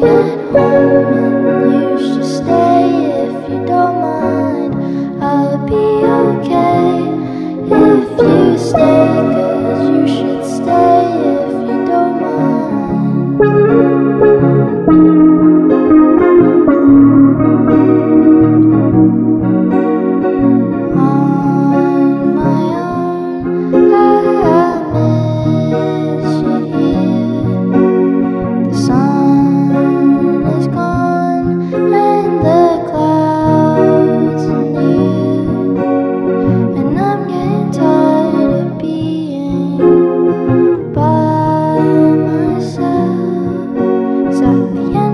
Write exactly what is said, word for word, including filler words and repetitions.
get home and you should stay if you don't mind. I'll be okay if you stay, 'cause you should stay if you don't mind. On my own, I miss you here. The sun is gone and the clouds are near, and I'm getting tired of being by myself. 'Cause at the end